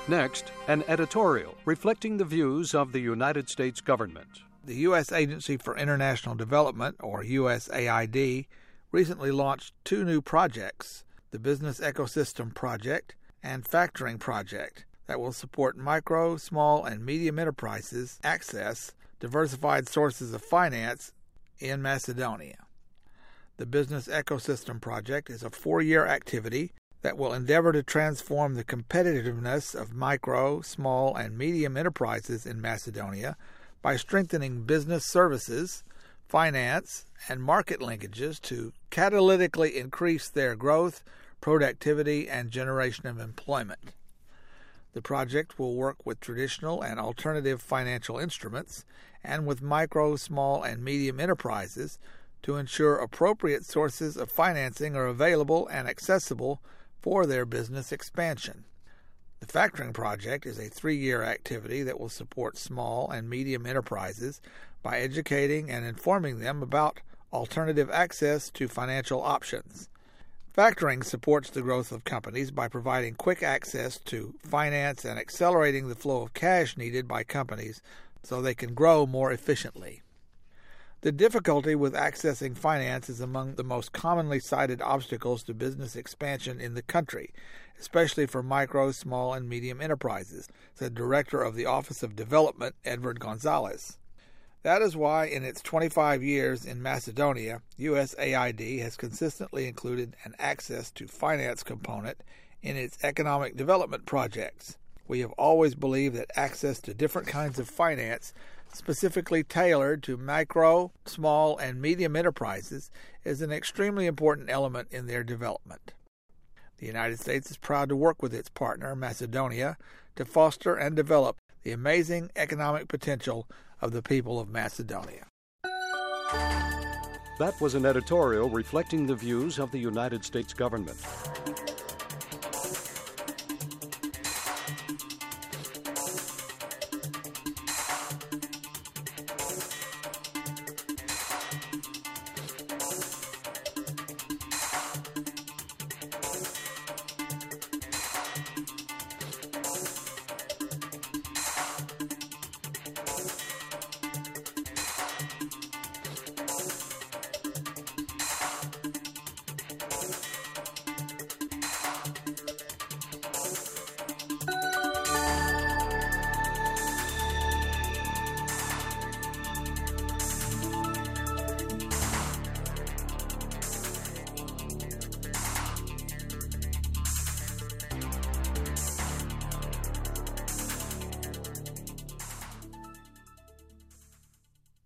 Next, an editorial reflecting the views of the United States government. The U.S. Agency for International Development, or USAID, recently launched 2 new projects, the Business Ecosystem Project and Factoring Project, that will support micro, small, and medium enterprises access diversified sources of finance in Macedonia. The Business Ecosystem Project is a 4-year activity that will endeavor to transform the competitiveness of micro, small, and medium enterprises in Macedonia by strengthening business services, finance, and market linkages to catalytically increase their growth, productivity, and generation of employment. The project will work with traditional and alternative financial instruments and with micro, small, and medium enterprises to ensure appropriate sources of financing are available and accessible for their business expansion. The Factoring Project is a 3-year activity that will support small and medium enterprises by educating and informing them about alternative access to financial options. Factoring supports the growth of companies by providing quick access to finance and accelerating the flow of cash needed by companies so they can grow more efficiently. The difficulty with accessing finance is among the most commonly cited obstacles to business expansion in the country, especially for micro, small, and medium enterprises, said Director of the Office of Development, Edward Gonzalez. That is why, in its 25 years in Macedonia, USAID has consistently included an access to finance component in its economic development projects. We have always believed that access to different kinds of finance specifically tailored to micro, small, and medium enterprises is an extremely important element in their development. The United States is proud to work with its partner, Macedonia, to foster and develop the amazing economic potential of the people of Macedonia. That was an editorial reflecting the views of the United States government.